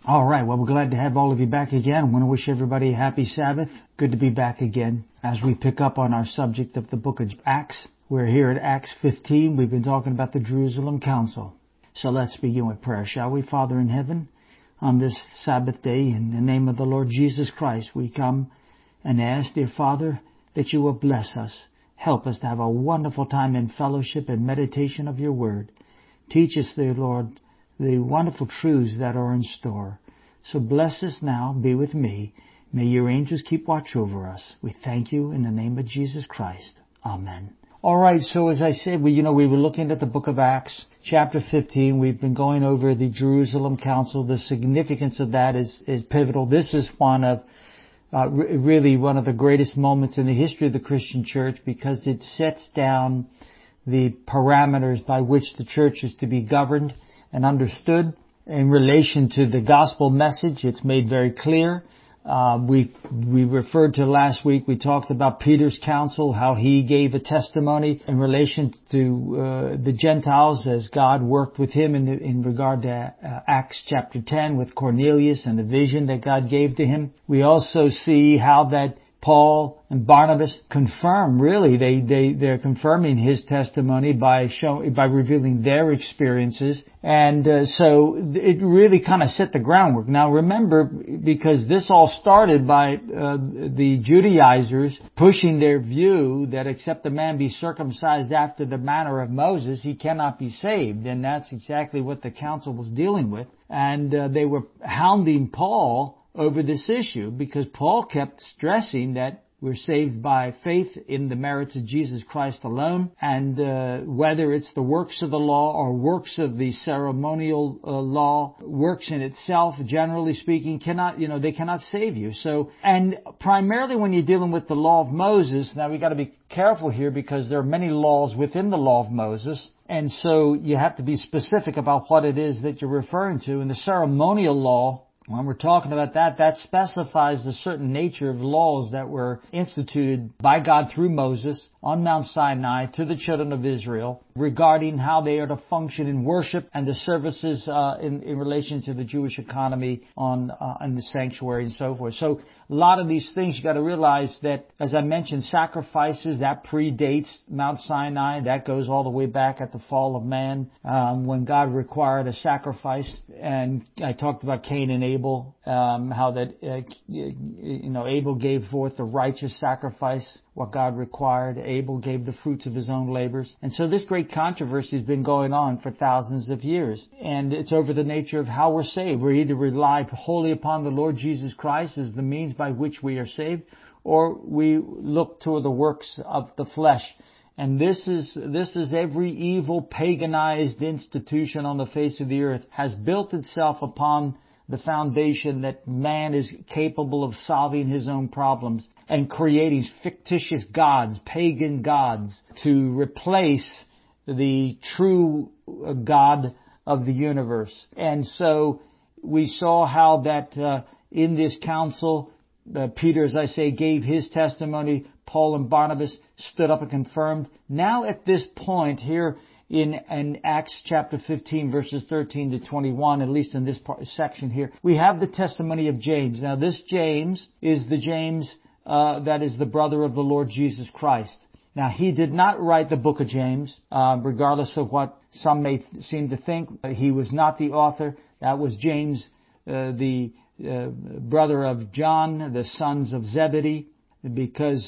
All right. Well, we're glad to have all of you back again. I want to wish everybody a happy Sabbath. Good to be back again as we pick up on our subject of the book of Acts. We're here at Acts 15. We've been talking about the Jerusalem Council. So let's begin with prayer, shall we? Father in heaven, on this Sabbath day, in the name of the Lord Jesus Christ, we come and ask, dear Father, that you will bless us. Help us to have a wonderful time in fellowship and meditation of your word. Teach us, dear Lord, the wonderful truths that are in store. So bless us now. Be with me. May your angels keep watch over us. We thank you in the name of Jesus Christ. Amen. All right. So as I said, we were looking at the book of Acts, chapter 15. We've been going over the Jerusalem Council. The significance of that is pivotal. This is one of really one of the greatest moments in the history of the Christian church, because it sets down the parameters by which the church is to be governed and understood. In relation to the gospel message, it's made very clear. We referred to last week, we talked about Peter's counsel, how he gave a testimony in relation to the Gentiles as God worked with him in regard to Acts chapter 10 with Cornelius and the vision that God gave to him. We also see how that Paul and Barnabas confirm, really, they're confirming his testimony by revealing their experiences. And so it really kind of set the groundwork. Now remember, because this all started by the Judaizers pushing their view that except a man be circumcised after the manner of Moses, he cannot be saved. And that's exactly what the council was dealing with. And they were hounding Paul over this issue, because Paul kept stressing that we're saved by faith in the merits of Jesus Christ alone, and whether it's the works of the law or works of the ceremonial law, works in itself, generally speaking, they cannot save you. So, and primarily when you're dealing with the law of Moses, now we got to be careful here, because there are many laws within the law of Moses. And so you have to be specific about what it is that you're referring to. In the ceremonial law, when we're talking about that specifies the certain nature of laws that were instituted by God through Moses on Mount Sinai to the children of Israel regarding how they are to function in worship and the services in relation to the Jewish economy in the sanctuary and so forth. So a lot of these things you got to realize that, as I mentioned, sacrifices, that predates Mount Sinai. That goes all the way back at the fall of man, when God required a sacrifice. And I talked about Cain and Abel, how that Abel gave forth the righteous sacrifice, what God required. Abel gave the fruits of his own labors. And so this great controversy has been going on for thousands of years. And it's over the nature of how we're saved. We either rely wholly upon the Lord Jesus Christ as the means by which we are saved, or we look to the works of the flesh. And this is every evil paganized institution on the face of the earth has built itself upon the foundation that man is capable of solving his own problems and creating fictitious gods, pagan gods, to replace the true God of the universe. And so we saw how that in this council, Peter, as I say, gave his testimony. Paul and Barnabas stood up and confirmed. Now at this point here in Acts chapter 15 verses 13 to 21, at least in this section here, we have the testimony of James. Now this James is the James that is the brother of the Lord Jesus Christ. Now he did not write the book of James, regardless of what some may seem to think. He was not the author. That was James, the brother of John, the sons of Zebedee. Because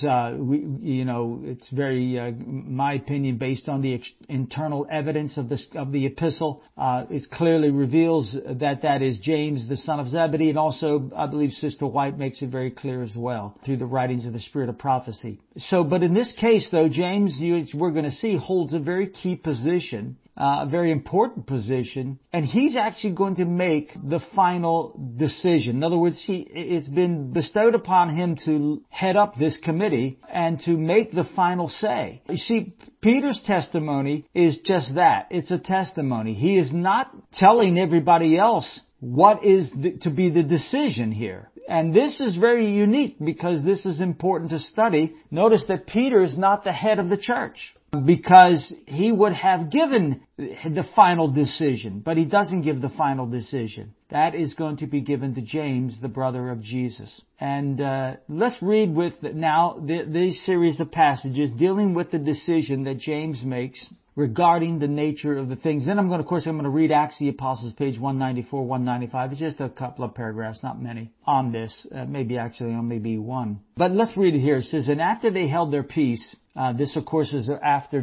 it's very, my opinion, based on the internal evidence of the epistle, it clearly reveals that is James, the son of Zebedee, and also I believe Sister White makes it very clear as well through the writings of the Spirit of Prophecy. So, but in this case, though, James, we're going to see, holds a very key position. A very important position, and he's actually going to make the final decision. In other words, it's been bestowed upon him to head up this committee and to make the final say. You see, Peter's testimony is just that. It's a testimony. He is not telling everybody else what is to be the decision here. And this is very unique because this is important to study. Notice that Peter is not the head of the church. because he would have given the final decision, but he doesn't give the final decision. That is going to be given to James, the brother of Jesus. And let's read with now these series of passages dealing with the decision that James makes regarding the nature of the things. Then I'm going to read Acts of the Apostles, page 194, 195. It's just a couple of paragraphs, not many, on this. Maybe one. But let's read it here. It says, and after they held their peace, this, of course, is after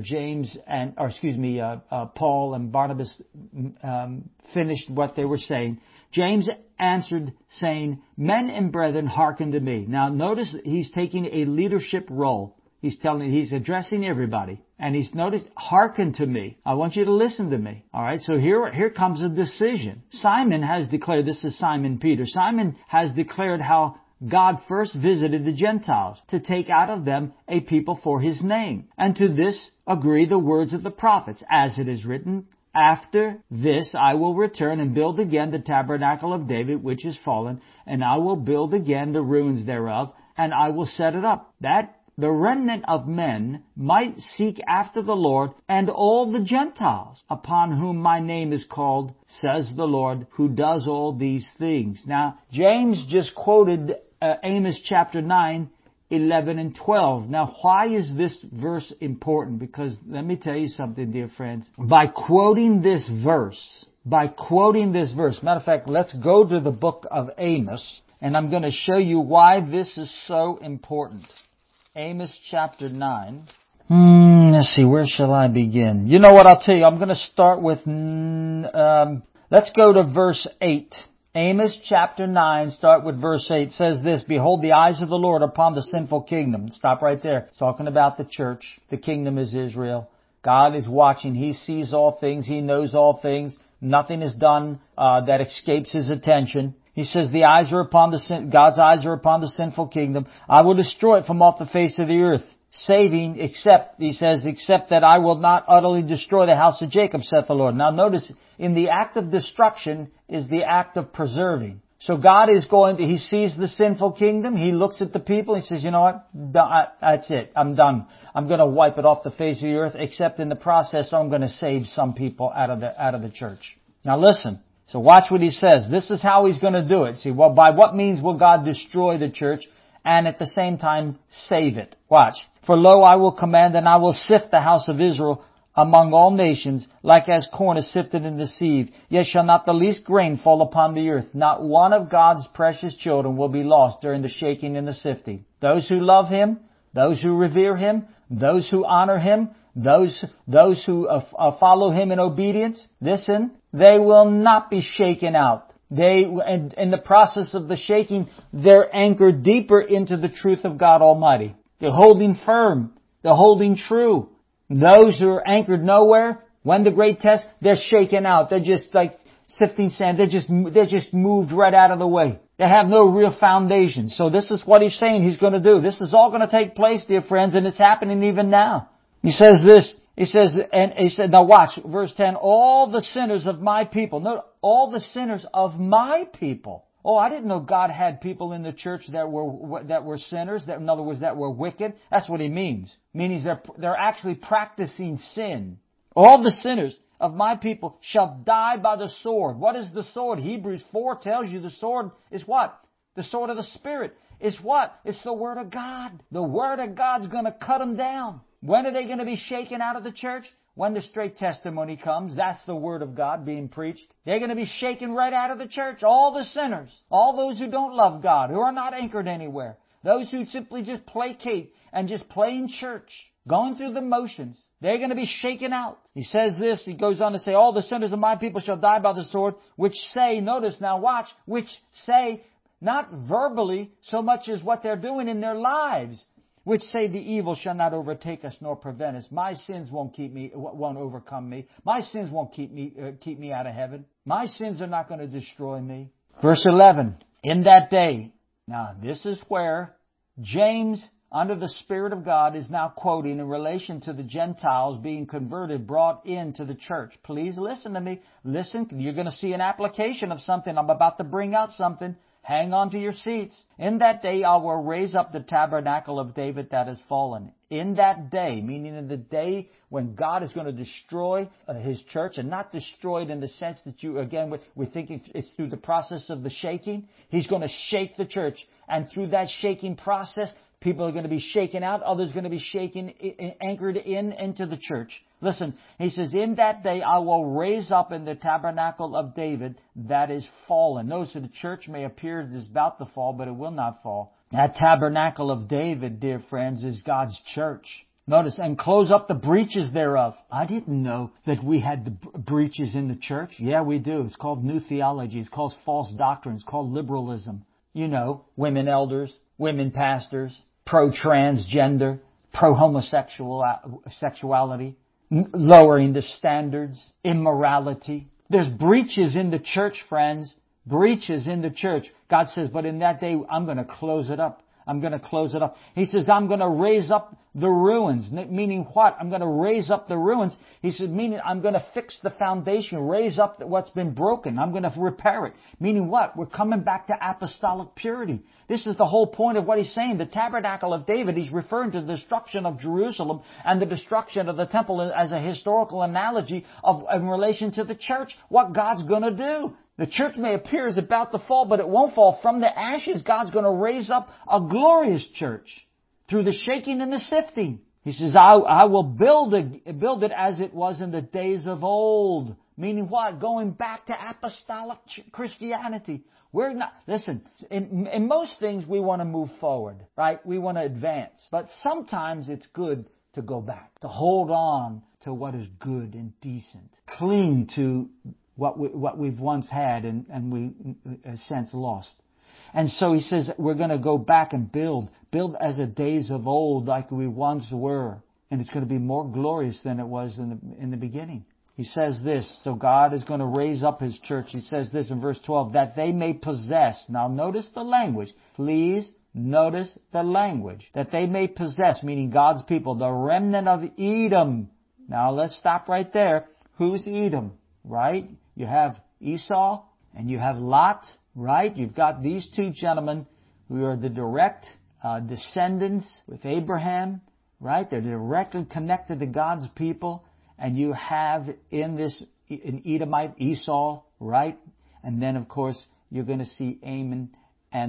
Paul and Barnabas finished what they were saying. James answered, saying, men and brethren, hearken to me. Now, notice he's taking a leadership role. He's addressing everybody. And he's noticed, hearken to me. I want you to listen to me. All right, so here comes a decision. Simon has declared, this is Simon Peter. Simon has declared how God first visited the Gentiles to take out of them a people for His name. And to this agree the words of the prophets, as it is written, after this I will return and build again the tabernacle of David, which is fallen, and I will build again the ruins thereof, and I will set it up, that the remnant of men might seek after the Lord, and all the Gentiles, upon whom my name is called, says the Lord, who does all these things. Now, James just quoted Amos chapter 9, 11 and 12. Now, why is this verse important? Because let me tell you something, dear friends. By quoting this verse, matter of fact, let's go to the book of Amos, and I'm going to show you why this is so important. Amos chapter 9. Let's see, where shall I begin? You know what, I'll tell you, I'm going to start with, let's go to verse 8. Amos chapter 9, start with verse 8. It says this, behold, the eyes of the Lord upon the sinful kingdom. Stop right there. It's talking about the church. The kingdom is Israel. God is watching. He sees all things. He knows all things. Nothing is done that escapes His attention. He says, God's eyes are upon the sinful kingdom. I will destroy it from off the face of the earth. Saving, except that I will not utterly destroy the house of Jacob, saith the Lord. Now notice, in the act of destruction is the act of preserving. So God is He sees the sinful kingdom, He looks at the people, He says, you know what, that's it, I'm done. I'm going to wipe it off the face of the earth, except in the process I'm going to save some people out of the church. Now listen. So watch what He says. This is how He's going to do it. See, well, by what means will God destroy the church and at the same time save it? Watch. For lo, I will command, and I will sift the house of Israel among all nations, like as corn is sifted in the sieve. Yet shall not the least grain fall upon the earth. Not one of God's precious children will be lost during the shaking and the sifting. Those who love Him, those who revere Him, those who honor Him, those who follow Him in obedience, listen, they will not be shaken out. In the process of the shaking, they're anchored deeper into the truth of God Almighty. They're holding firm. They're holding true. Those who are anchored nowhere, when the great test, they're shaken out. They're just like sifting sand. They're just moved right out of the way. They have no real foundation. So this is what He's saying He's going to do. This is all going to take place, dear friends, and it's happening even now. He says this. He said, now watch, verse 10, all the sinners of my people. No, all the sinners of my people. Oh, I didn't know God had people in the church that were sinners, in other words, that were wicked. That's what He means. Meaning they're actually practicing sin. All the sinners of my people shall die by the sword. What is the sword? Hebrews 4 tells you the sword is what? The sword of the Spirit. It's what? It's the Word of God. The Word of God's going to cut them down. When are they going to be shaken out of the church? When the straight testimony comes. That's the Word of God being preached. They're going to be shaken right out of the church. All the sinners. All those who don't love God. Who are not anchored anywhere. Those who simply just placate and just play in church. Going through the motions. They're going to be shaken out. He says this. He goes on to say, all the sinners of my people shall die by the sword. Which say, notice now watch. Which say, not verbally so much as what they're doing in their lives. Which say the evil shall not overtake us nor prevent us. My sins won't overcome me. My sins won't keep me out of heaven. My sins are not going to destroy me. Verse 11. In that day. Now this is where James, under the Spirit of God, is now quoting in relation to the Gentiles being converted, brought into the church. Please listen to me. Listen, you're going to see an application of something. I'm about to bring out something. Hang on to your seats. In that day I will raise up the tabernacle of David that has fallen. in that day, meaning in the day when God is going to destroy His church, and not destroyed in the sense that we're thinking it's through the process of the shaking. He's going to shake the church, and through that shaking process, people are going to be shaken out. Others are going to be shaken, anchored into the church. Listen, He says, in that day I will raise up in the tabernacle of David that is fallen. Notice that the church may appear as it's about to fall, but it will not fall. That tabernacle of David, dear friends, is God's church. Notice, and close up the breaches thereof. I didn't know that we had the breaches in the church. Yeah, we do. It's called new theology. It's called false doctrine. It's called liberalism. You know, women elders, women pastors, pro-transgender, pro-homosexuality, lowering the standards, immorality. There's breaches in the church, friends. Breaches in the church. God says, but in that day, I'm going to close it up. I'm going to close it up. He says, I'm going to raise up the ruins. Meaning what? I'm going to raise up the ruins. He said, meaning I'm going to fix the foundation, raise up what's been broken. I'm going to repair it. Meaning what? We're coming back to apostolic purity. This is the whole point of what He's saying. The tabernacle of David, He's referring to the destruction of Jerusalem and the destruction of the temple as a historical analogy in relation to the church. What God's going to do. The church may appear as about to fall, but it won't fall. From the ashes, God's going to raise up a glorious church through the shaking and the sifting. He says, I will build it as it was in the days of old. Meaning what? Going back to apostolic Christianity. We're not, listen, in most things we want to move forward, right? We want to advance. But sometimes it's good to go back, to hold on to what is good and decent. Cling to what we've once had and we since lost. And so He says we're going to go back and build as the days of old like we once were. And it's going to be more glorious than it was in the beginning. He says this, so God is going to raise up His church. He says this in verse 12, that they may possess. Now notice the language. Please notice the language. That they may possess, meaning God's people, the remnant of Edom. Now let's stop right there. Who's Edom? Right? You have Esau and you have Lot, right? You've got these two gentlemen who are the direct descendants with Abraham, right? They're directly connected to God's people. And you have an Edomite, Esau, right? And then, of course, you're going to see Ammon and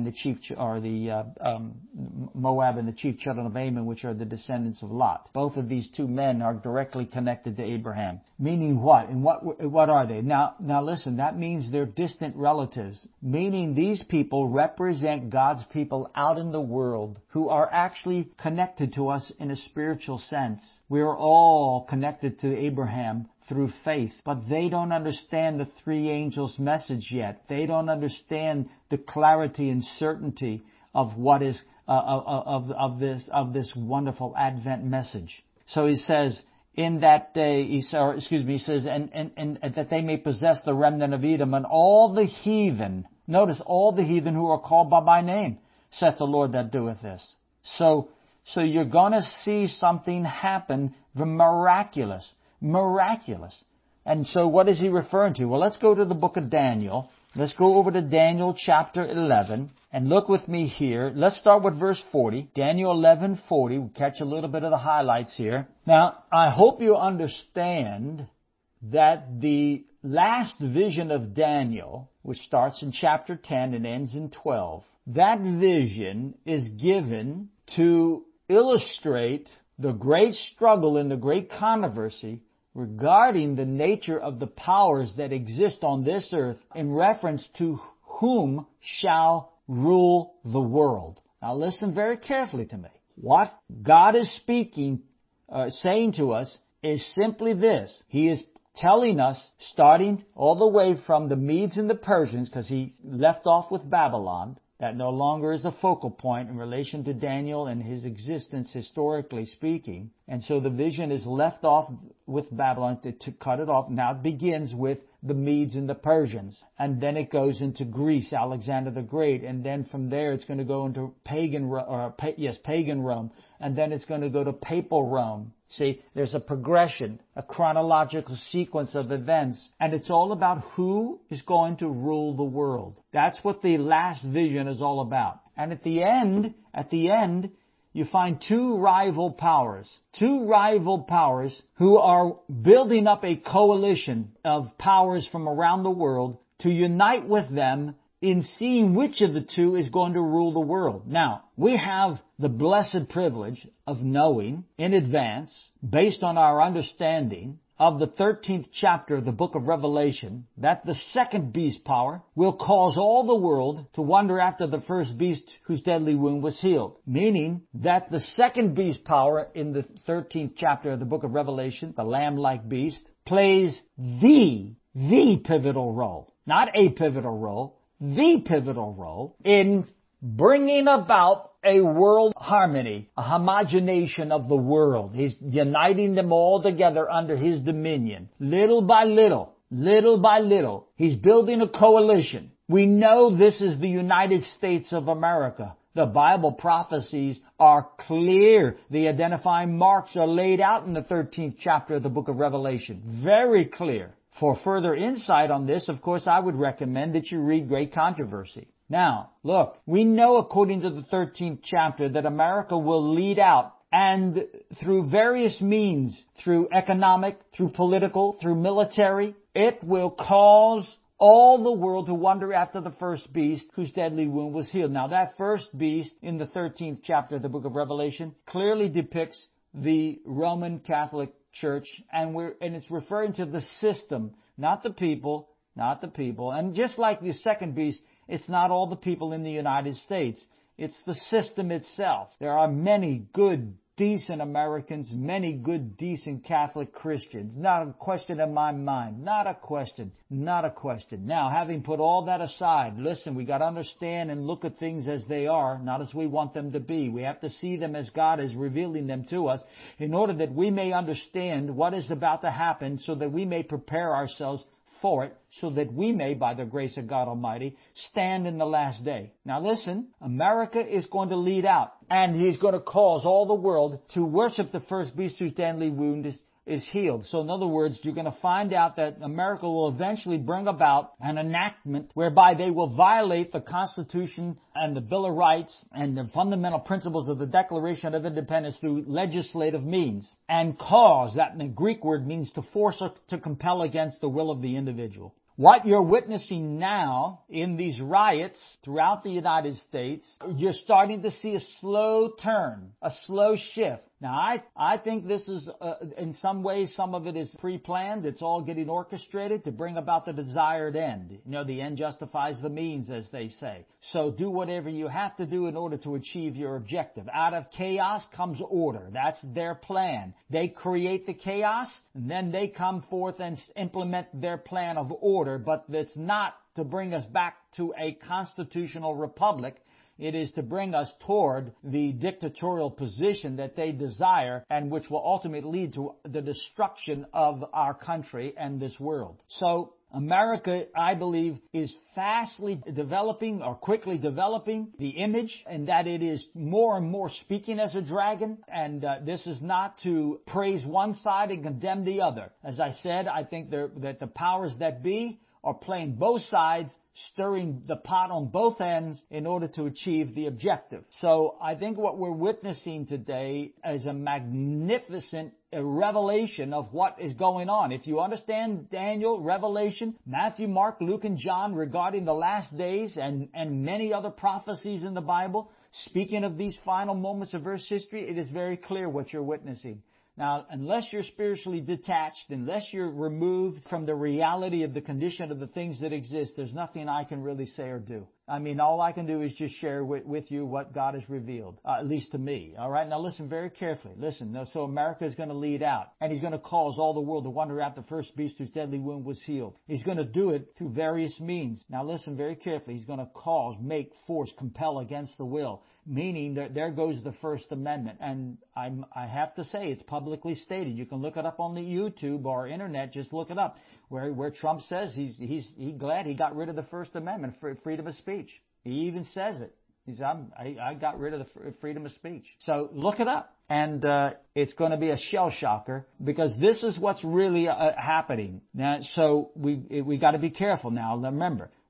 Moab and the chief children of Ammon, which are the descendants of Lot. Both of these two men are directly connected to Abraham. Meaning what? And what are they? Now listen, that means they're distant relatives. Meaning these people represent God's people out in the world who are actually connected to us in a spiritual sense. We are all connected to Abraham through faith, but they don't understand the three angels' message yet. They don't understand the clarity and certainty of what is of this wonderful Advent message. So He says, in that day, he says, and that they may possess the remnant of Edom and all the heathen. Notice, all the heathen who are called by my name, saith the Lord that doeth this. So you're going to see something happen, the miraculous. And so what is He referring to? Well, let's go to the book of Daniel. Let's go over to Daniel chapter 11 and look with me here. Let's start with verse 40. Daniel 11:40. We'll catch a little bit of the highlights here. Now, I hope you understand that the last vision of Daniel, which starts in chapter 10 and ends in 12, that vision is given to illustrate the great struggle and the great controversy regarding the nature of the powers that exist on this earth in reference to whom shall rule the world. Now listen very carefully to me. What God is saying to us is simply this. He is telling us, starting all the way from the Medes and the Persians, because He left off with Babylon, that no longer is a focal point in relation to Daniel and his existence historically speaking. And so the vision is left off with Babylon to cut it off. Now it begins with the Medes and the Persians. And then it goes into Greece, Alexander the Great. And then from there it's going to go into pagan Rome. And then it's going to go to papal Rome. See, there's a progression, a chronological sequence of events, and it's all about who is going to rule the world. That's what the last vision is all about. And at the end, you find two rival powers who are building up a coalition of powers from around the world to unite with them in seeing which of the two is going to rule the world. Now, we have the blessed privilege of knowing in advance, based on our understanding of the 13th chapter of the book of Revelation, that the second beast power will cause all the world to wonder after the first beast whose deadly wound was healed. Meaning that the second beast power in the 13th chapter of the book of Revelation, the lamb-like beast, plays the pivotal role. Not a pivotal role, the pivotal role in bringing about a world harmony, a homogenation of the world. He's uniting them all together under His dominion. Little by little, He's building a coalition. We know this is the United States of America. The Bible prophecies are clear. The identifying marks are laid out in the 13th chapter of the book of Revelation. Very clear. For further insight on this, of course, I would recommend that you read Great Controversy. Now, look, we know according to the 13th chapter that America will lead out, and through various means, through economic, through political, through military, it will cause all the world to wonder after the first beast whose deadly wound was healed. Now, that first beast in the 13th chapter of the book of Revelation clearly depicts the Roman Catholic Church, and it's referring to the system, not the people. And just like the second beast, it's not all the people in the United States. It's the system itself. There are many good, decent Americans, many good, decent Catholic Christians. Not a question in my mind. Not a question. Now, having put all that aside, listen, we got to understand and look at things as they are, not as we want them to be. We have to see them as God is revealing them to us in order that we may understand what is about to happen so that we may prepare ourselves for it, so that we may, by the grace of God Almighty, stand in the last day. Now listen, America is going to lead out, and He's going to cause all the world to worship the first beast whose deadly wound is healed. So in other words, you're going to find out that America will eventually bring about an enactment whereby they will violate the Constitution and the Bill of Rights and the fundamental principles of the Declaration of Independence through legislative means, and cause, that in the Greek word means to force or to compel against the will of the individual. What you're witnessing now in these riots throughout the United States, you're starting to see a slow turn, a slow shift. Now, I think this is, in some ways, some of it is pre-planned. It's all getting orchestrated to bring about the desired end. You know, the end justifies the means, as they say. So do whatever you have to do in order to achieve your objective. Out of chaos comes order. That's their plan. They create the chaos, and then they come forth and implement their plan of order, but it's not to bring us back to a constitutional republic. It is to bring us toward the dictatorial position that they desire and which will ultimately lead to the destruction of our country and this world. So America, I believe, is fastly developing or quickly developing the image, and that it is more and more speaking as a dragon. And this is not to praise one side and condemn the other. As I said, I think that the powers that be are playing both sides, stirring the pot on both ends in order to achieve the objective. So I think what we're witnessing today is a magnificent revelation of what is going on. If you understand Daniel, Revelation, Matthew, Mark, Luke, and John regarding the last days and many other prophecies in the Bible, speaking of these final moments of Earth's history, it is very clear what you're witnessing. Now, unless you're spiritually detached, unless you're removed from the reality of the condition of the things that exist, there's nothing I can really say or do. I mean, all I can do is just share with you what God has revealed, at least to me. All right? Now listen very carefully. Listen. So America is going to lead out, and He's going to cause all the world to wonder at the first beast whose deadly wound was healed. He's going to do it through various means. Now listen very carefully. He's going to cause, make, force, compel against the will, meaning that there goes the First Amendment. And I have to say, it's publicly stated. You can look it up on the YouTube or internet. Just look it up, where Trump says he's glad he got rid of the First Amendment for freedom of speech. He even says it. He says, I got rid of the freedom of speech. So look it up. And it's going to be a shell shocker, because this is what's really happening. Now, so we got to be careful now. Remember,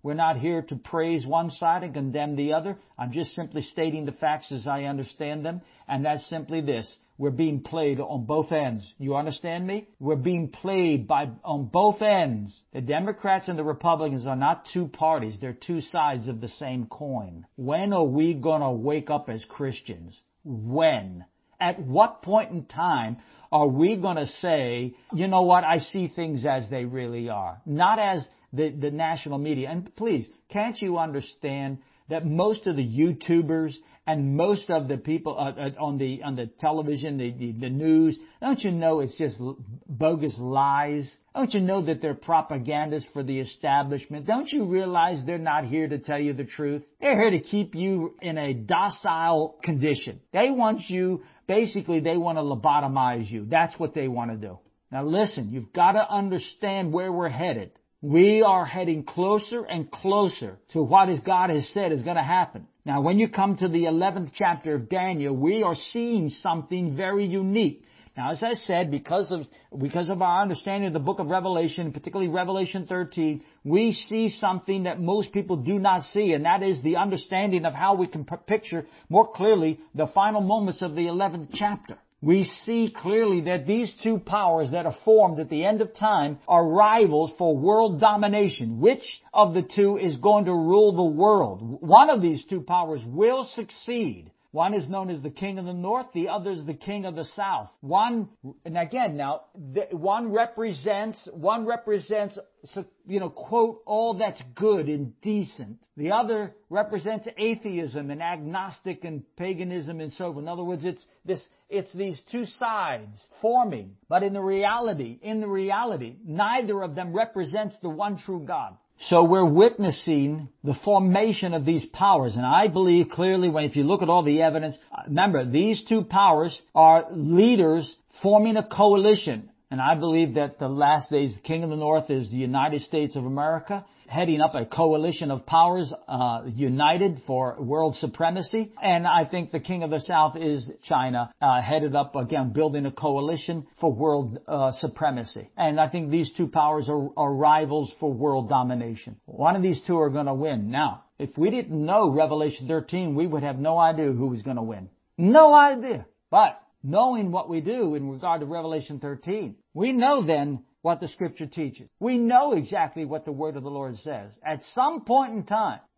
We're not here to praise one side and condemn the other. I'm just simply stating the facts as I understand them, and that's simply this. We're being played on both ends. You understand me? We're being played on both ends. The Democrats and the Republicans are not two parties. They're two sides of the same coin. When are we going to wake up as Christians? When? At what point in time are we going to say, you know what, I see things as they really are? Not as the national media. And please, can't you understand that most of the YouTubers and most of the people on the television, the news, don't you know it's just bogus lies? Don't you know that they're propagandists for the establishment? Don't you realize they're not here to tell you the truth? They're here to keep you in a docile condition. They want you, basically they want to lobotomize you. That's what they want to do. Now listen, you've got to understand where we're headed. We are heading closer and closer to what God has said is going to happen. Now, when you come to the 11th chapter of Daniel, we are seeing something very unique. Now, as I said, because of our understanding of the book of Revelation, particularly Revelation 13, we see something that most people do not see, and that is the understanding of how we can picture more clearly the final moments of the 11th chapter. We see clearly that these two powers that are formed at the end of time are rivals for world domination. Which of the two is going to rule the world? One of these two powers will succeed. One is known as the king of the north, the other is the king of the south. One represents, quote, all that's good and decent. The other represents atheism and agnostic and paganism and so forth. In other words, it's these two sides forming. But in the reality, neither of them represents the one true God. So we're witnessing the formation of these powers. And I believe clearly if you look at all the evidence, remember, these two powers are leaders forming a coalition. And I believe that the last days, the king of the north is the United States of America, heading up a coalition of powers united for world supremacy. And I think the king of the south is China, headed up, again, building a coalition for world supremacy. And I think these two powers are rivals for world domination. One of these two are going to win. Now, if we didn't know Revelation 13, we would have no idea who was going to win. No idea. But knowing what we do in regard to Revelation 13, we know then what the Scripture teaches. We know exactly what the Word of the Lord says. At some point in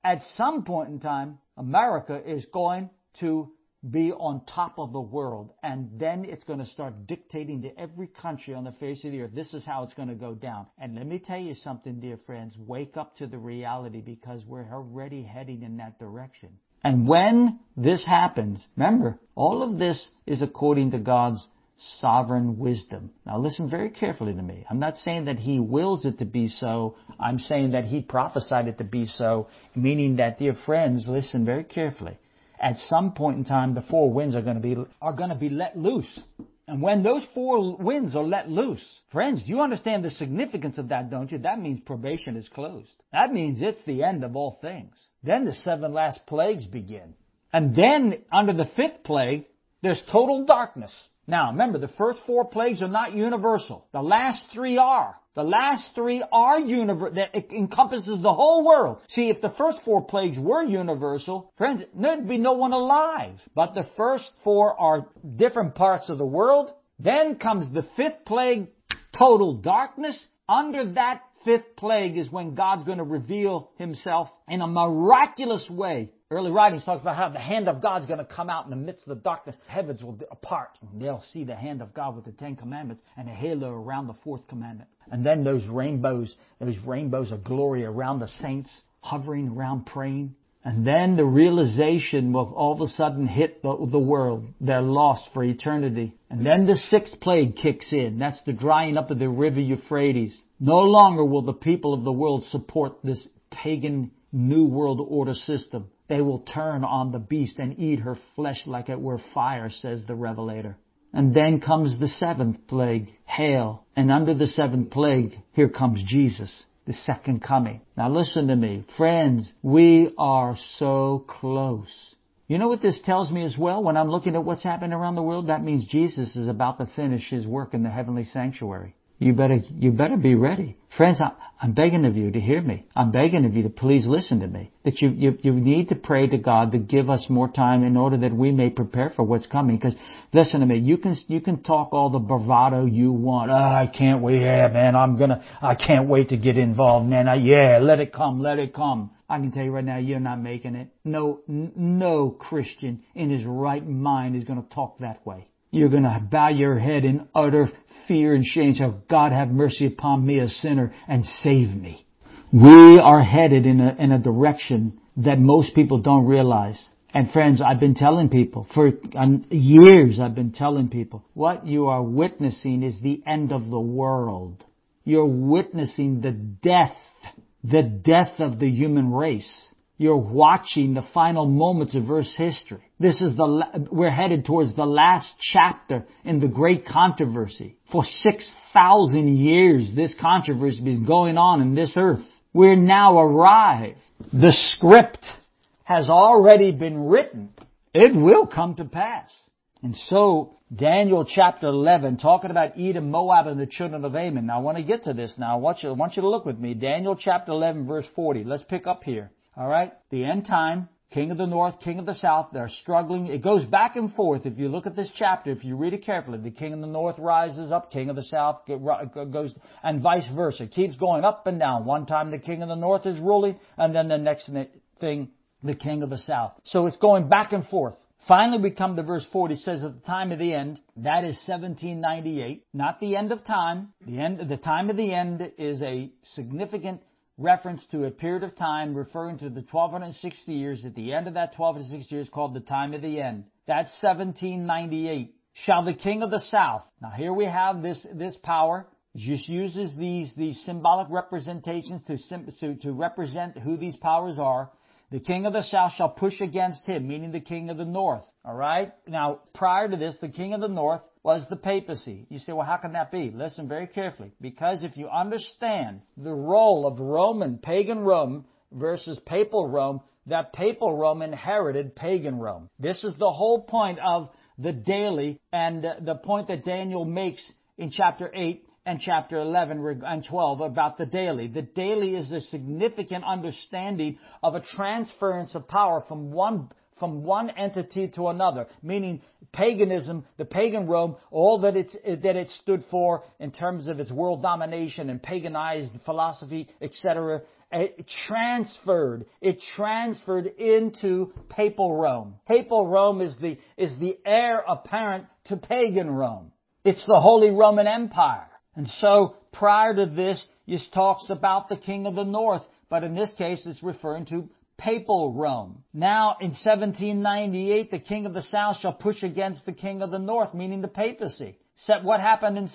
time, America is going to be on top of the world, and then it's going to start dictating to every country on the face of the earth. This is how it's going to go down. And let me tell you something, dear friends. Wake up to the reality, because we're already heading in that direction. And when this happens, remember, all of this is according to God's sovereign wisdom. Now listen very carefully to me. I'm not saying that He wills it to be so. I'm saying that He prophesied it to be so, meaning that, dear friends, listen very carefully. At some point in time, the four winds are going to be let loose. And when those four winds are let loose, friends, you understand the significance of that, don't you? That means probation is closed. That means it's the end of all things. Then the 7 last plagues begin. And then under the 5th plague, there's total darkness. Now, remember, the first 4 plagues are not universal. The last 3 are. The last 3 are universal. That encompasses the whole world. See, if the first 4 plagues were universal, friends, there'd be no one alive. But the first 4 are different parts of the world. Then comes the 5th plague, total darkness. Under that 5th plague is when God's going to reveal Himself in a miraculous way. Early writings talks about how the hand of God's going to come out in the midst of the darkness. Heavens will apart. And they'll see the hand of God with the 10 commandments and a halo around the 4th commandment. And then those rainbows of glory around the saints, hovering around praying. And then the realization will all of a sudden hit the world. They're lost for eternity. And then the 6th plague kicks in. That's the drying up of the river Euphrates. No longer will the people of the world support this pagan New World Order system. They will turn on the beast and eat her flesh like it were fire, says the Revelator. And then comes the 7th plague, hail. And under the 7th plague, here comes Jesus, the second coming. Now listen to me. Friends, we are so close. You know what this tells me as well? When I'm looking at what's happening around the world, that means Jesus is about to finish His work in the heavenly sanctuary. You better be ready. Friends, I'm begging of you to hear me. I'm begging of you to please listen to me. That you need to pray to God to give us more time in order that we may prepare for what's coming. Because listen to me, you can talk all the bravado you want. I can't wait. Yeah, man, I can't wait to get involved, man. Let it come, let it come. I can tell you right now, you're not making it. No Christian in his right mind is going to talk that way. You're going to bow your head in utter fear and shame. Say, God, have mercy upon me, a sinner, and save me. We are headed in a direction that most people don't realize. And friends, I've been telling people, for years I've been telling people, what you are witnessing is the end of the world. You're witnessing the death of the human race. You're watching the final moments of Earth's history. We're headed towards the last chapter in the great controversy. For 6,000 years, this controversy has been going on in this earth. We're now arrived. The script has already been written. It will come to pass. And so, Daniel chapter 11, talking about Edom, Moab, and the children of Ammon. Now, I want to get to this now. I want you to look with me. Daniel chapter 11, verse 40. Let's pick up here. All right? The end time, king of the north, king of the south, they're struggling. It goes back and forth. If you look at this chapter, if you read it carefully, the king of the north rises up, king of the south goes, and vice versa. It keeps going up and down. One time the king of the north is ruling, and then the next thing, the king of the south. So it's going back and forth. Finally, we come to verse 40. It says, at the time of the end, that is 1798, not the end of time. The time of the end is a significant reference to a period of time referring to the 1260 years. At the end of that 1260 years called the time of the end. That's 1798. Shall the king of the south. Now here we have this power. Just uses these symbolic representations to represent who these powers are. The king of the south shall push against him, meaning the king of the north. All right? Now, prior to this, the king of the north was the papacy. You say, well, how can that be? Listen very carefully. Because if you understand the role of pagan Rome versus papal Rome, that papal Rome inherited pagan Rome. This is the whole point of the daily and the point that Daniel makes in chapter 8 and chapter 11 and 12 about the daily. The daily is a significant understanding of a transference of power from one entity to another, meaning paganism, the pagan Rome, all that it stood for in terms of its world domination and paganized philosophy, etc. It transferred into papal Rome. Papal Rome is the heir apparent to pagan Rome. It's the Holy Roman Empire. And so, prior to this, it talks about the king of the north, but in this case, it's referring to papal Rome. Now, in 1798, the king of the south shall push against the king of the north, meaning the papacy. What happened in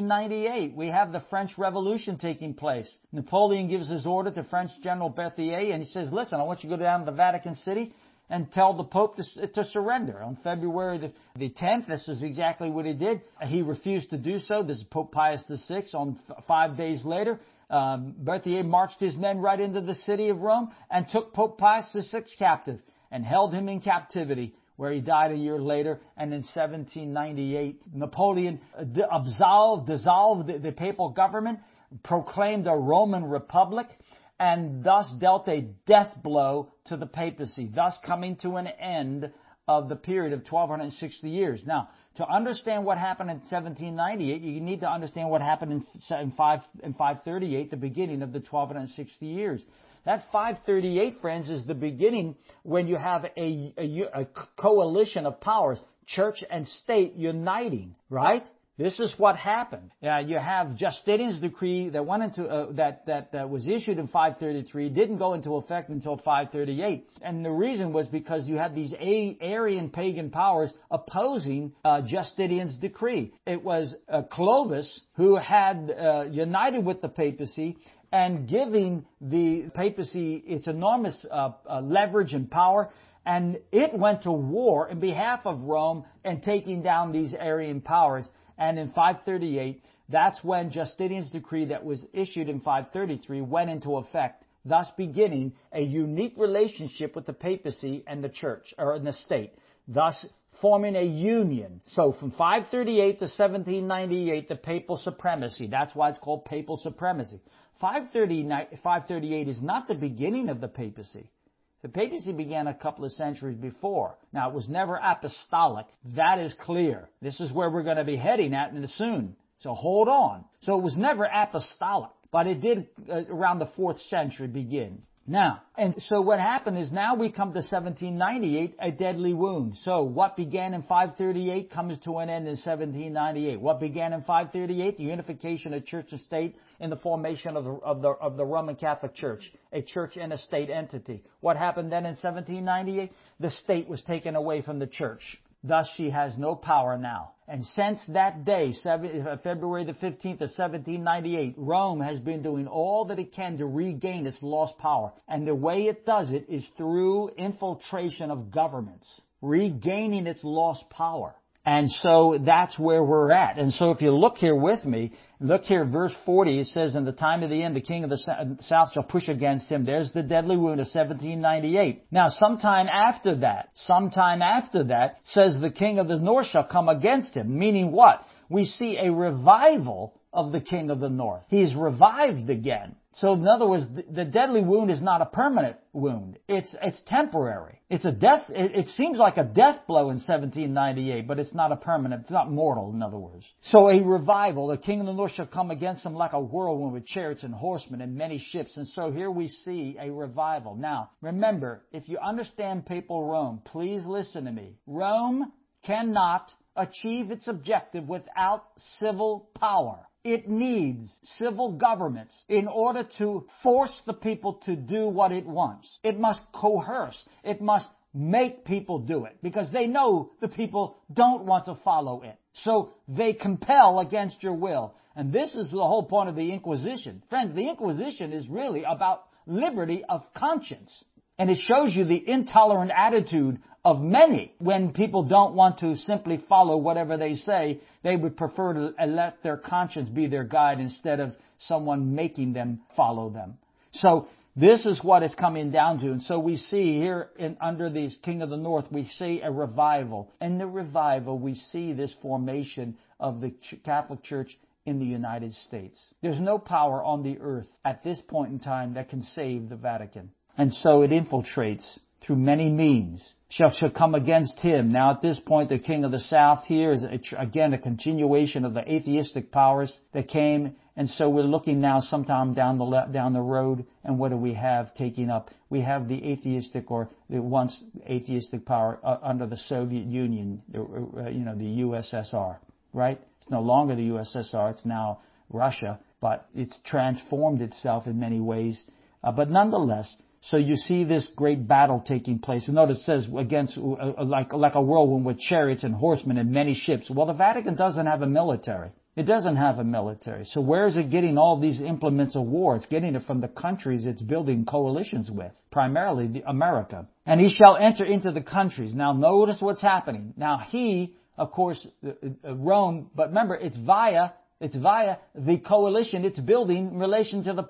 1798? We have the French Revolution taking place. Napoleon gives his order to French General Berthier, and he says, listen, I want you to go down to the Vatican City and tell the Pope to surrender. On February the 10th, this is exactly what he did. He refused to do so. This is Pope Pius VI. On 5 days later, Berthier marched his men right into the city of Rome and took Pope Pius VI captive and held him in captivity, where he died a year later. And in 1798, Napoleon dissolved the papal government, proclaimed a Roman Republic, and thus dealt a death blow to the papacy, thus coming to an end of the period of 1260 years. Now, to understand what happened in 1798, you need to understand what happened in 538, the beginning of the 1260 years. That 538, friends, is the beginning when you have a coalition of powers, church and state uniting, right? This is what happened. You have Justinian's decree that went into that was issued in 533, didn't go into effect until 538, and the reason was because you had these Arian pagan powers opposing Justinian's decree. It was Clovis who had united with the papacy and giving the papacy its enormous leverage and power. And it went to war in behalf of Rome and taking down these Arian powers. And in 538, that's when Justinian's decree that was issued in 533 went into effect, thus beginning a unique relationship with the papacy and the church, or in the state, thus forming a union. So from 538 to 1798, the papal supremacy. That's why it's called papal supremacy. 538 is not the beginning of the papacy. The papacy began a couple of centuries before. Now, it was never apostolic. That is clear. This is where we're going to be heading at soon. So hold on. So it was never apostolic, but it did around the 4th century begin. Now, and so what happened is now we come to 1798, a deadly wound. So what began in 538 comes to an end in 1798. What began in 538? The unification of church and state in the formation of the Roman Catholic Church, a church and a state entity. What happened then in 1798? The state was taken away from the church. Thus, she has no power now. And since that day, February the 15th of 1798, Rome has been doing all that it can to regain its lost power. And the way it does it is through infiltration of governments, regaining its lost power. And so that's where we're at. And so if you look here with me, look here, verse 40, it says, in the time of the end, the king of the south shall push against him. There's the deadly wound of 1798. Now, sometime after that, says the king of the north shall come against him. Meaning what? We see a revival of the king of the north. He's revived again. So in other words, the deadly wound is not a permanent wound. It's temporary. It's a death. It seems like a death blow in 1798, but it's not a permanent. It's not mortal, in other words. So a revival. The king of the north shall come against him like a whirlwind with chariots and horsemen and many ships. And so here we see a revival. Now, remember, if you understand papal Rome, please listen to me. Rome cannot achieve its objective without civil power. It needs civil governments in order to force the people to do what it wants. It must coerce. It must make people do it because they know the people don't want to follow it. So they compel against your will. And this is the whole point of the Inquisition. Friends, the Inquisition is really about liberty of conscience. And it shows you the intolerant attitude of many. When people don't want to simply follow whatever they say, they would prefer to let their conscience be their guide instead of someone making them follow them. So this is what it's coming down to. And so we see here under the king of the north, we see a revival. In the revival, we see this formation of the Catholic Church in the United States. There's no power on the earth at this point in time that can save the Vatican. And so it infiltrates through many means. Shall come against him. Now at this point, the king of the south here is again a continuation of the atheistic powers that came. And so we're looking now sometime down the road, and what do we have taking up? We have the atheistic, or the once atheistic power under the Soviet Union, the USSR, right? It's no longer the USSR, it's now Russia, but it's transformed itself in many ways. But nonetheless, so you see this great battle taking place. And notice it says against like a whirlwind with chariots and horsemen and many ships. Well, the Vatican doesn't have a military. It doesn't have a military. So where is it getting all these implements of war? It's getting it from the countries it's building coalitions with, primarily America. And he shall enter into the countries. Now notice what's happening. Now he, of course, Rome, but remember, it's via the coalition it's building in relation to the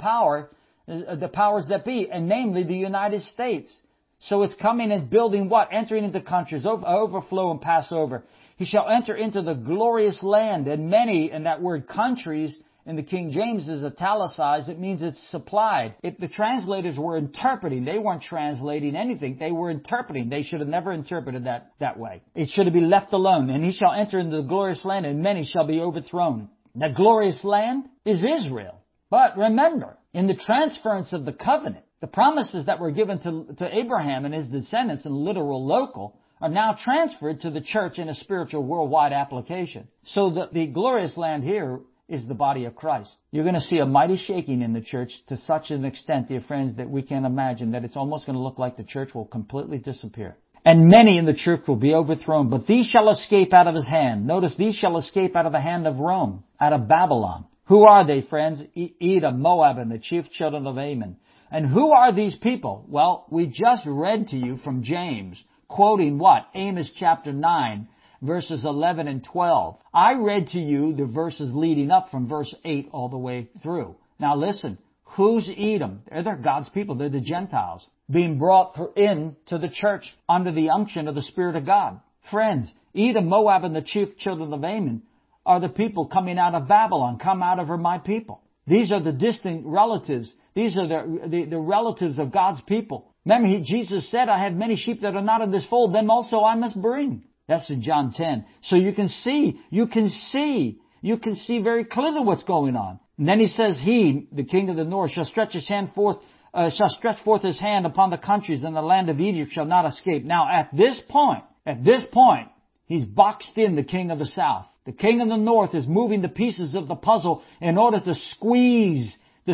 powers that be, and namely the United States. So it's coming and building what? Entering into countries, overflow and pass over. He shall enter into the glorious land, and many, and that word countries in the King James is italicized. It means it's supplied. If the translators were interpreting, they weren't translating anything. They were interpreting. They should have never interpreted that way. It should have been left alone. And he shall enter into the glorious land, and many shall be overthrown. That glorious land is Israel. But remember, in the transference of the covenant, the promises that were given to Abraham and his descendants in literal local are now transferred to the church in a spiritual worldwide application. So the glorious land here is the body of Christ. You're going to see a mighty shaking in the church to such an extent, dear friends, that we can't imagine that it's almost going to look like the church will completely disappear. And many in the church will be overthrown, but these shall escape out of his hand. Notice, these shall escape out of the hand of Rome, out of Babylon. Who are they, friends? Edom, Moab, and the chief children of Ammon. And who are these people? Well, we just read to you from James, quoting what? Amos chapter 9, verses 11 and 12. I read to you the verses leading up from verse 8 all the way through. Now listen, who's Edom? They're God's people. They're the Gentiles being brought in to the church under the unction of the Spirit of God. Friends, Edom, Moab, and the chief children of Ammon are the people coming out of Babylon. Come out of her, my people. These are the distant relatives. These are the relatives of God's people. Remember, Jesus said, I have many sheep that are not of this fold. Them also I must bring. That's in John 10. So you can see very clearly what's going on. And then he says, he, the king of the north, shall stretch forth his hand upon the countries, and the land of Egypt shall not escape. Now at this point, he's boxed in the king of the south. The king of the north is moving the pieces of the puzzle in order to squeeze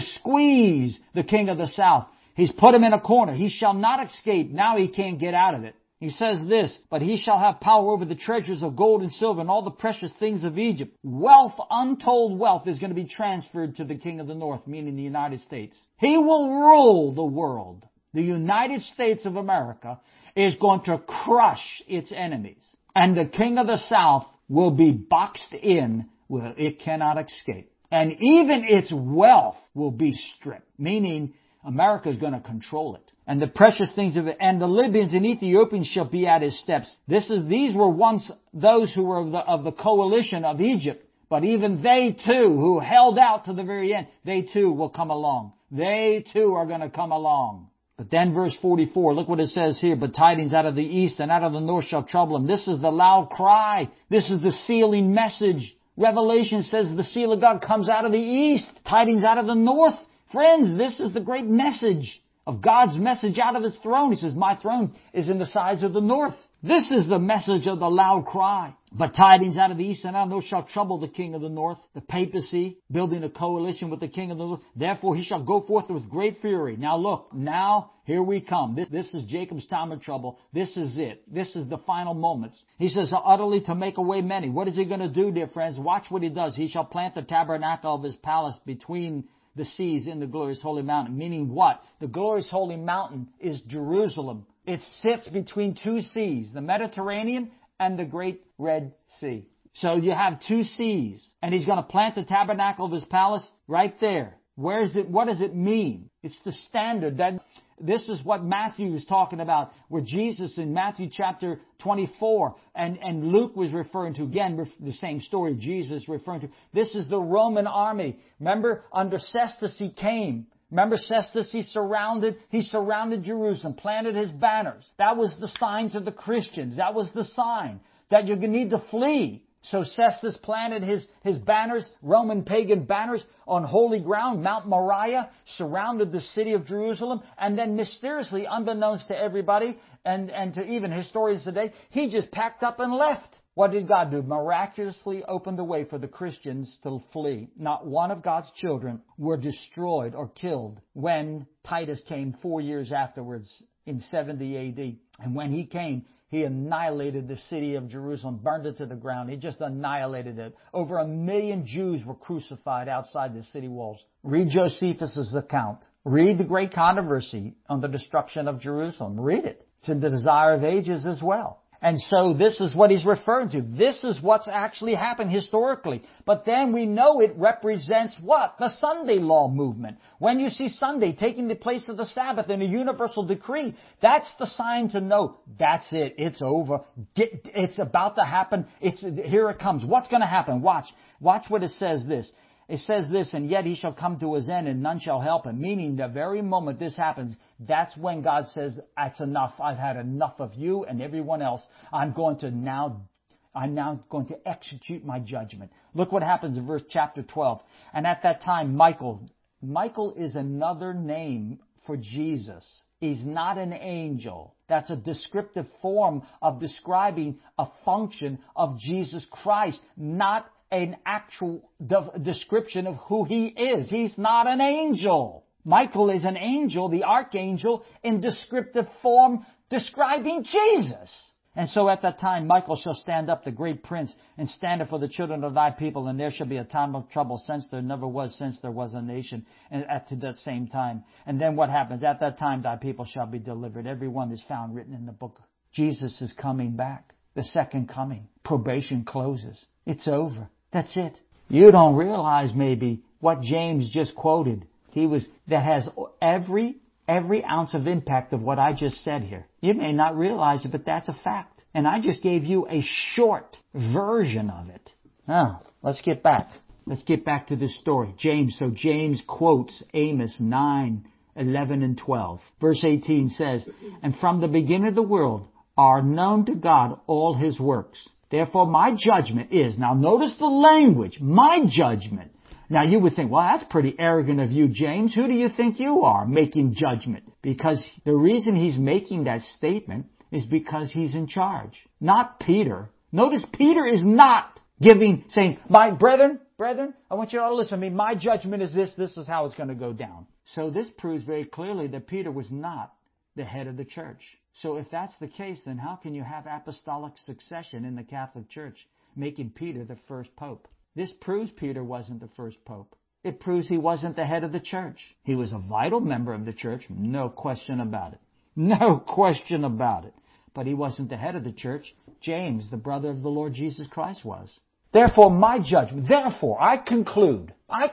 the king of the south. He's put him in a corner. He shall not escape. Now he can't get out of it. He says this, but he shall have power over the treasures of gold and silver and all the precious things of Egypt. Wealth, untold wealth, is going to be transferred to the king of the north, meaning the United States. He will rule the world. The United States of America is going to crush its enemies. And the king of the south will be boxed in where it cannot escape. And even its wealth will be stripped, meaning America is going to control it. And the precious things of it, and the Libyans and Ethiopians shall be at his steps. These were once those who were of the coalition of Egypt. But even they too, who held out to the very end, they too will come along. They too are going to come along. But then verse 44, look what it says here. But tidings out of the east and out of the north shall trouble him. This is the loud cry. This is the sealing message. Revelation says the seal of God comes out of the east. Tidings out of the north. Friends, this is the great message of God's message out of His throne. He says, my throne is in the sides of the north. This is the message of the loud cry. But tidings out of the east and out of the north shall trouble the king of the north, the papacy, building a coalition with the king of the north. Therefore he shall go forth with great fury. Now look, here we come. This is Jacob's time of trouble. This is it. This is the final moments. He says, utterly to make away many. What is he going to do, dear friends? Watch what he does. He shall plant the tabernacle of his palace between the seas in the glorious holy mountain. Meaning what? The glorious holy mountain is Jerusalem. It sits between two seas, the Mediterranean and the Great Red Sea. So you have two seas. And he's going to plant the tabernacle of his palace right there. Where is it? What does it mean? It's the standard. This is what Matthew is talking about, where Jesus in Matthew chapter 24 and Luke was referring to, again, the same story Jesus referring to. This is the Roman army. Remember, under Cestus he came. Remember Cestus, he surrounded Jerusalem, planted his banners. That was the sign to the Christians. That was the sign that you need to flee. So Cestus planted his banners, Roman pagan banners, on holy ground, Mount Moriah, surrounded the city of Jerusalem, and then mysteriously, unbeknownst to everybody, and to even historians today, he just packed up and left. What did God do? Miraculously opened the way for the Christians to flee. Not one of God's children were destroyed or killed when Titus came 4 years afterwards in 70 A.D. And when he came, he annihilated the city of Jerusalem, burned it to the ground. He just annihilated it. Over 1 million Jews were crucified outside the city walls. Read Josephus' account. Read the great controversy on the destruction of Jerusalem. Read it. It's in the Desire of Ages as well. And so this is what he's referring to. This is what's actually happened historically. But then we know it represents what? The Sunday law movement. When you see Sunday taking the place of the Sabbath in a universal decree, that's the sign to know that's it. It's over. It's about to happen. Here it comes. What's going to happen? Watch what it says this. It says this, and yet he shall come to his end and none shall help him. Meaning the very moment this happens, that's when God says, that's enough. I've had enough of you and everyone else. I'm now going to execute my judgment. Look what happens in chapter 12. And at that time, Michael is another name for Jesus. He's not an angel. That's a descriptive form of describing a function of Jesus Christ, not an actual description of who he is. He's not an angel. Michael is an angel, the archangel, in descriptive form describing Jesus. And so at that time, Michael shall stand up, the great prince, and stand up for the children of thy people, and there shall be a time of trouble since there was a nation, and at that same time. And then what happens? At that time, thy people shall be delivered. Every one is found written in the book. Jesus is coming back. The second coming. Probation closes. It's over. That's it. You don't realize maybe what James just quoted. That has every ounce of impact of what I just said here. You may not realize it, but that's a fact. And I just gave you a short version of it. Now, let's get back. Let's get back to this story. James. So James quotes Amos 9:11 and 12. Verse 18 says, "And from the beginning of the world are known to God all His works. Therefore my judgment is," now notice the language, my judgment. Now you would think, well, that's pretty arrogant of you, James. Who do you think you are making judgment? Because the reason he's making that statement is because he's in charge, not Peter. Notice Peter is not saying, my brethren, I want you all to listen to me. My judgment is this is how it's going to go down. So this proves very clearly that Peter was not the head of the church. So if that's the case, then how can you have apostolic succession in the Catholic Church, making Peter the first pope? This proves Peter wasn't the first pope. It proves he wasn't the head of the church. He was a vital member of the church, no question about it. No question about it. But he wasn't the head of the church. James, the brother of the Lord Jesus Christ, was. Therefore, I conclude,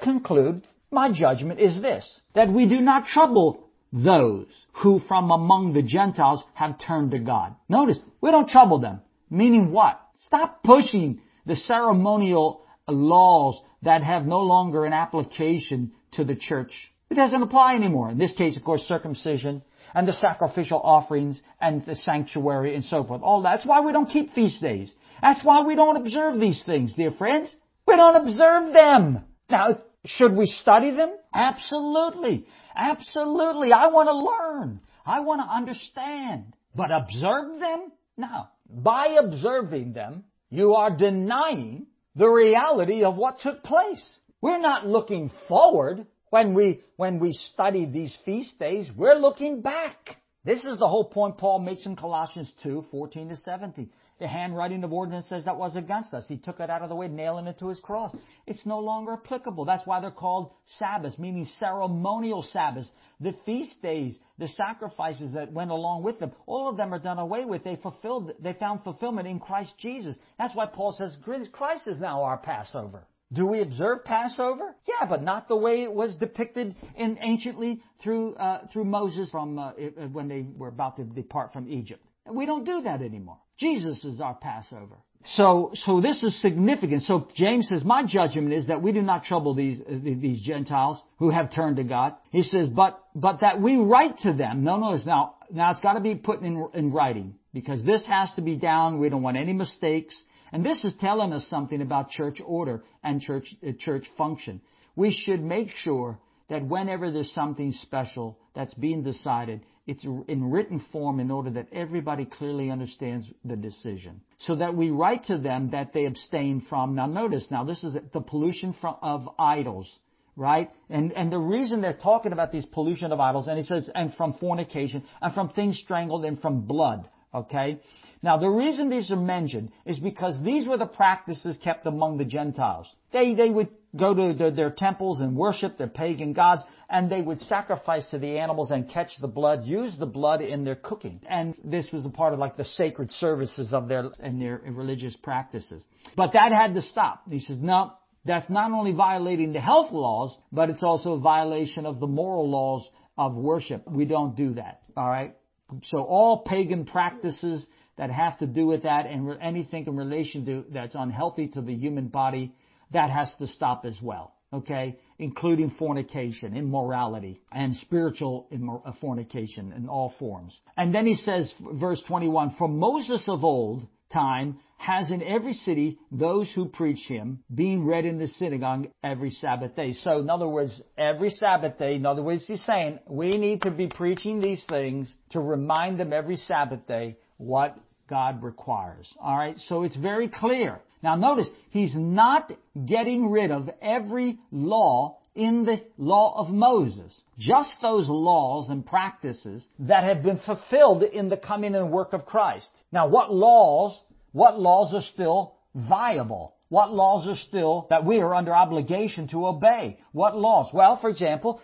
my judgment is this, that we do not trouble those who from among the Gentiles have turned to God. Notice, we don't trouble them. Meaning what? Stop pushing the ceremonial laws that have no longer an application to the church. It doesn't apply anymore. In this case, of course, circumcision and the sacrificial offerings and the sanctuary and so forth. All that's why we don't keep feast days. That's why we don't observe these things, dear friends. We don't observe them. Now, should we study them? Absolutely. Absolutely. I want to learn. I want to understand. But observe them? No. By observing them, you are denying the reality of what took place. We're not looking forward when we study these feast days. We're looking back. This is the whole point Paul makes in Colossians 2:14-17. The handwriting of ordinance says that was against us. He took it out of the way, nailing it to his cross. It's no longer applicable. That's why they're called Sabbaths, meaning ceremonial Sabbaths. The feast days, the sacrifices that went along with them, all of them are done away with. They found fulfillment in Christ Jesus. That's why Paul says Christ is now our Passover. Do we observe Passover? Yeah, but not the way it was depicted anciently through Moses when they were about to depart from Egypt. We don't do that anymore. Jesus is our Passover. So this is significant. So James says, my judgment is that we do not trouble these Gentiles who have turned to God. He says, but that we write to them. Notice now it's got to be put in writing, because this has to be down. We don't want any mistakes. And this is telling us something about church order and church function. We should make sure that whenever there's something special that's being decided, it's in written form in order that everybody clearly understands the decision. So that we write to them that they abstain from, now notice, this is the pollution of idols, right? And the reason they're talking about these pollution of idols, and he says, and from fornication, and from things strangled, and from blood. Okay? Now, the reason these are mentioned is because these were the practices kept among the Gentiles. They would go to their temples and worship their pagan gods, and they would sacrifice to the animals and catch the blood, use the blood in their cooking. And this was a part of like the sacred services of their religious practices. But that had to stop. He says, no, that's not only violating the health laws, but it's also a violation of the moral laws of worship. We don't do that. All right? So all pagan practices that have to do with that and anything in relation to that's unhealthy to the human body, that has to stop as well. Okay? Including fornication, immorality, and spiritual fornication in all forms. And then he says, verse 21, for Moses of old time has in every city those who preach him, being read in the synagogue every Sabbath day. So in other words, every Sabbath day, in other words, he's saying we need to be preaching these things to remind them every Sabbath day what God requires. All right, so it's very clear. Now notice, he's not getting rid of every law in the law of Moses. Just those laws and practices that have been fulfilled in the coming and work of Christ. Now what laws are still viable? What laws are still that we are under obligation to obey? What laws? Well, for example,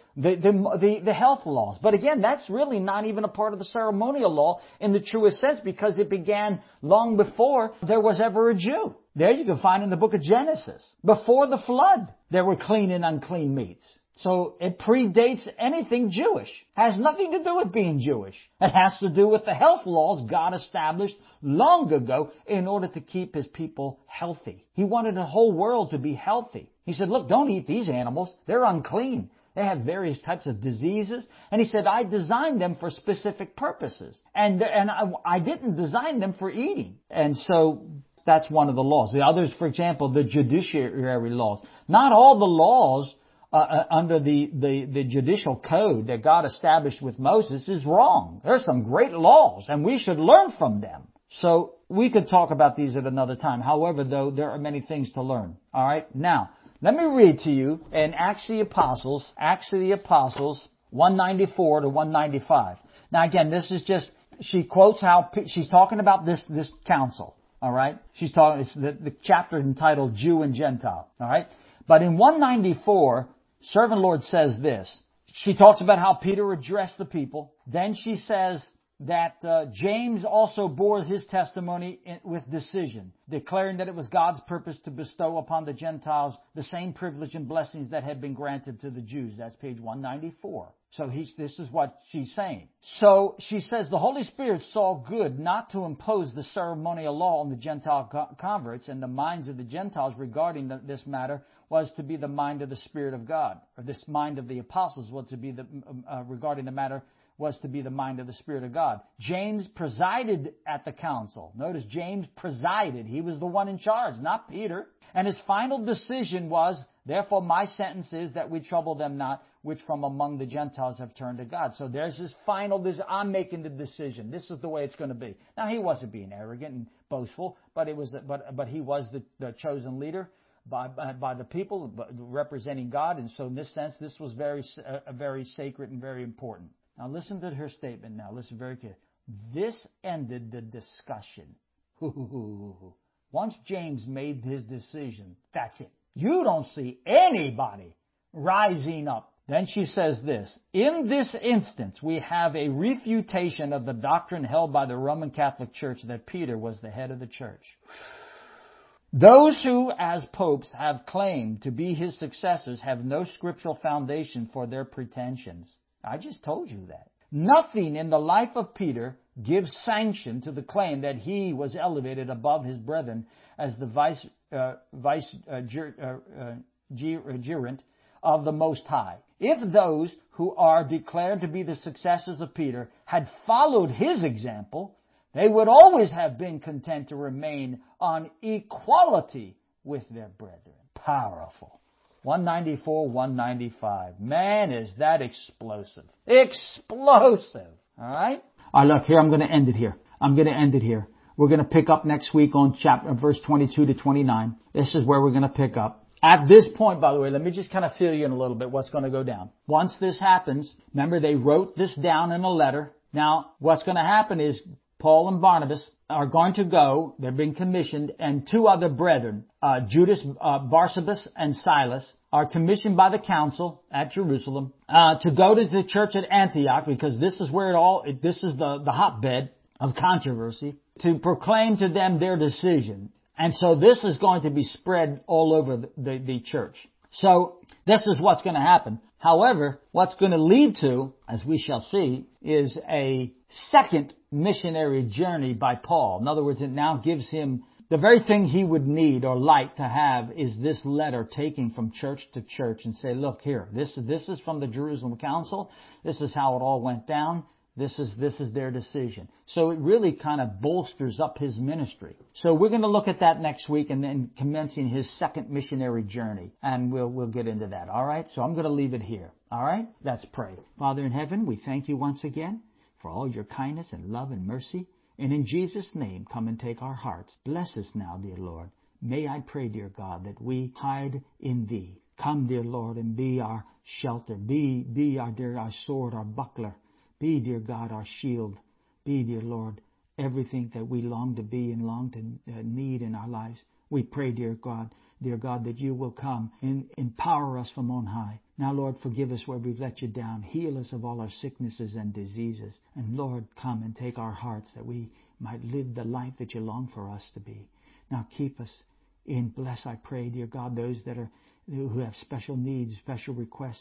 the health laws. But again, that's really not even a part of the ceremonial law in the truest sense, because it began long before there was ever a Jew. There you can find in the book of Genesis. Before the flood, there were clean and unclean meats. So it predates anything Jewish. Has nothing to do with being Jewish. It has to do with the health laws God established long ago in order to keep His people healthy. He wanted the whole world to be healthy. He said, look, don't eat these animals. They're unclean. They have various types of diseases. And He said, I designed them for specific purposes. And I didn't design them for eating. And so that's one of the laws. The others, for example, the judiciary laws. Not all the laws under the judicial code that God established with Moses is wrong. There's some great laws, and we should learn from them. So we could talk about these at another time. However, though, there are many things to learn. All right? Now, let me read to you in Acts of the Apostles, 194 to 195. Now, again, this is just, she quotes how, she's talking about this council. All right? She's talking, it's the chapter entitled Jew and Gentile. All right? But in 194, Servant Lord says this. She talks about how Peter addressed the people. Then she says that James also bore his testimony with decision, declaring that it was God's purpose to bestow upon the Gentiles the same privilege and blessings that had been granted to the Jews. That's page 194. So this is what she's saying. So she says the Holy Spirit saw good not to impose the ceremonial law on the Gentile converts, and the minds of the Gentiles regarding this matter was to be the mind of the Spirit of God, or this mind of the apostles was to be regarding the matter was to be the mind of the Spirit of God. James presided at the council. Notice James presided. He was the one in charge, not Peter. And his final decision was, therefore my sentence is that we trouble them not, which from among the Gentiles have turned to God. So there's his final, I'm making the decision. This is the way it's going to be. Now he wasn't being arrogant and boastful, but he was the chosen leader by the people, representing God. And so in this sense, this was very sacred and very important. Now listen to her statement now. Listen very carefully. This ended the discussion. Once James made his decision, that's it. You don't see anybody rising up. Then she says this. In this instance, we have a refutation of the doctrine held by the Roman Catholic Church that Peter was the head of the church. Those who, as popes, have claimed to be his successors have no scriptural foundation for their pretensions. I just told you that. Nothing in the life of Peter gives sanction to the claim that he was elevated above his brethren as the vicegerent of the Most High. If those who are declared to be the successors of Peter had followed his example, they would always have been content to remain on equality with their brethren. Powerful. 194, 195. Man, is that explosive. Explosive. All right? All right, look, here, I'm going to end it here. We're going to pick up next week on verse 22 to 29. This is where we're going to pick up. At this point, by the way, let me just kind of fill you in a little bit what's going to go down. Once this happens, remember they wrote this down in a letter. Now, what's going to happen is Paul and Barnabas are going to go, they're being commissioned, and two other brethren, Judas, Barsabas, and Silas, are commissioned by the council at Jerusalem to go to the church at Antioch, because this is where this is the hotbed of controversy, to proclaim to them their decision. And so this is going to be spread all over the church. So this is what's going to happen. However, what's going to lead to, as we shall see, is a second missionary journey by Paul. In other words, it now gives him the very thing he would need or like to have is this letter taken from church to church and say, look here, this is from the Jerusalem Council. This is how it all went down. This is their decision. So it really kind of bolsters up his ministry. So we're going to look at that next week and then commencing his second missionary journey. And we'll get into that. All right? So I'm going to leave it here. All right? Let's pray. Father in heaven, we thank you once again for all your kindness and love and mercy. And in Jesus' name, come and take our hearts. Bless us now, dear Lord. May I pray, dear God, that we hide in thee. Come, dear Lord, and be our shelter. Be our sword, our buckler. Be, dear God, our shield. Be, dear Lord, everything that we long to be and long to need in our lives. We pray, dear God, that you will come and empower us from on high. Now, Lord, forgive us where we've let you down. Heal us of all our sicknesses and diseases. And, Lord, come and take our hearts that we might live the life that you long for us to be. Now, keep us bless, I pray, dear God, those who have special needs, special requests.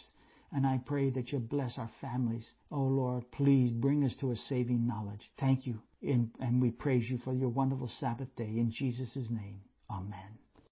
And I pray that you bless our families. Oh Lord, please bring us to a saving knowledge. Thank you. And we praise you for your wonderful Sabbath day. In Jesus' name, amen.